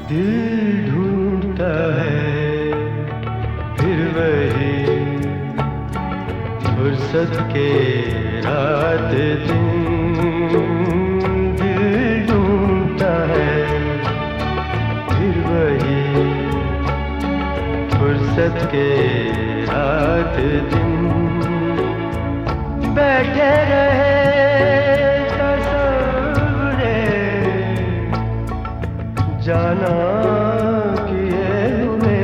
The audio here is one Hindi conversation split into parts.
दिल ढूंढता है फिर वही फुर्सत के रात दिन। दिल ढूंढता है फिर वही फुर्सत के रात दिन। बैठे रहे तस्वीरें जाना किए हुए।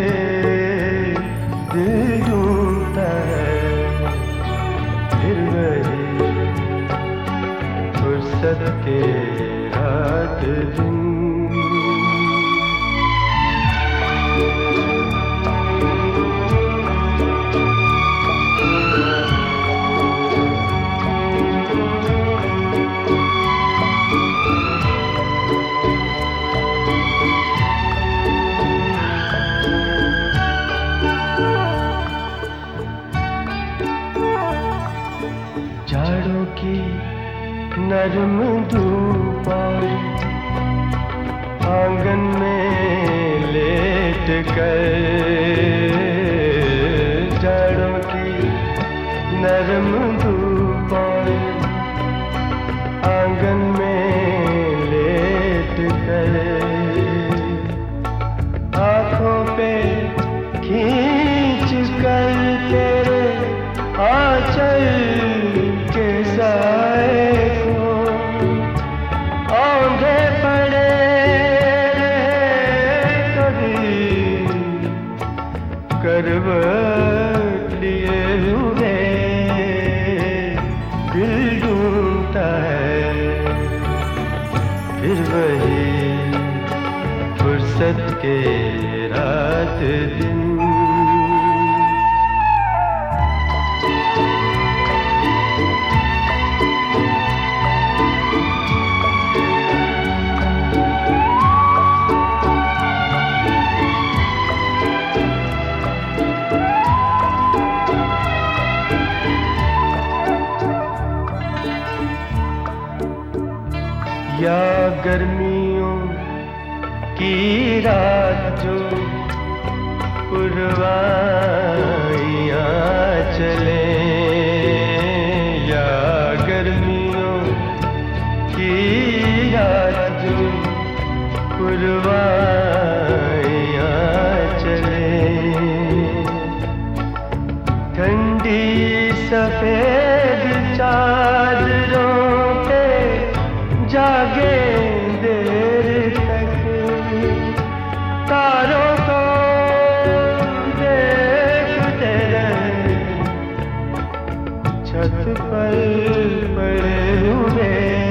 दिल ढूंढता है फिर वही फुर्सत के रात दिन। जाड़ों की नरम धूप आंगन में लेट कर। जाड़ों की नरम धूप आंगन में लेट कर। आँखों पे खींच कर तेरे आंचल के साए को औंधे पड़े कभी करवट लिए हुए। दिल ढूंढता है फिर वही फुर्सत के रात दिन। या गर्मियों की रात जो पुरवाइयाँ चले। या गर्मियों की रात जो पुरवाइयाँ चले। ठंडी सफेद चादरों पे जागे देर तक। तारों को देखते रहे छत पर पड़े हुए।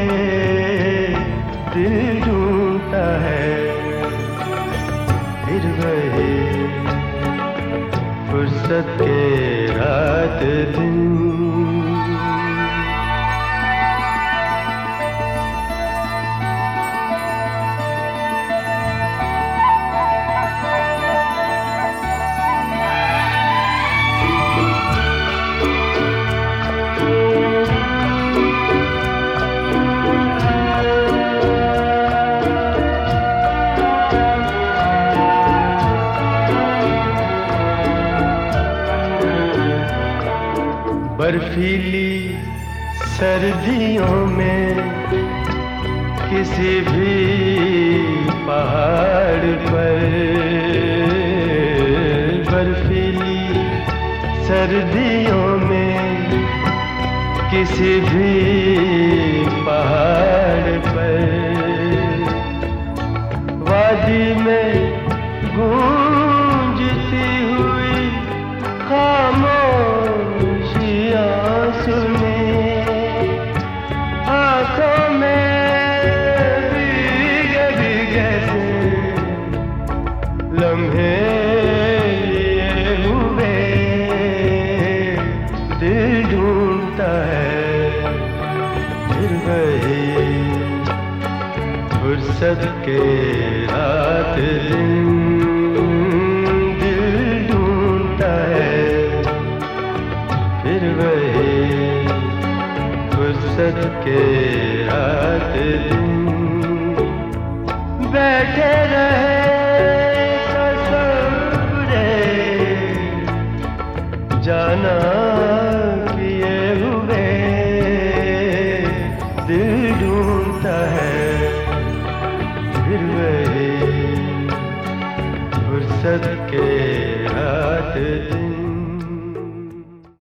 दिल ढूंढता है फिर वही फुर्सत के रात दिन। बर्फीली सर्दियों में किसी भी पहाड़ पर। बर्फीली सर्दियों में किसी भी पहाड़ पर। वादी में गूंजती हुई खामोशियाँ सुने। आँखों में भीगे भीगे से लम्हे लिए हुए। दिल ढूंढता है फिर वही फुर्सत के रात दिन। दिल ढूंढता है फिर वही फुर्सत के रात दिन। बैठे रहे तसव्वुरे जाना किए हुए दिल ढूंढता है फिर वही फुर्सत के हाथ।